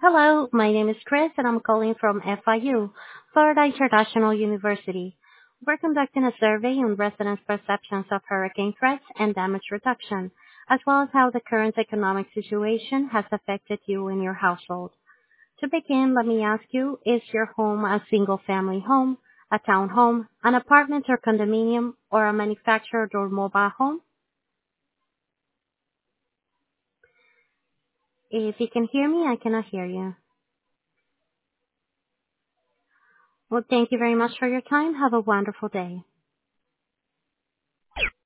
Hello, my name is Chris and I'm calling from FIU, Florida International University. We're conducting a survey on residents' perceptions of hurricane threats and damage reduction, as well as how the current economic situation has affected you and your household. To begin, let me ask you, is your home a single-family home, a townhome, an apartment or condominium, or a manufactured or mobile home? If you can hear me, I cannot hear you. Well, thank you very much for your time. Have a wonderful day.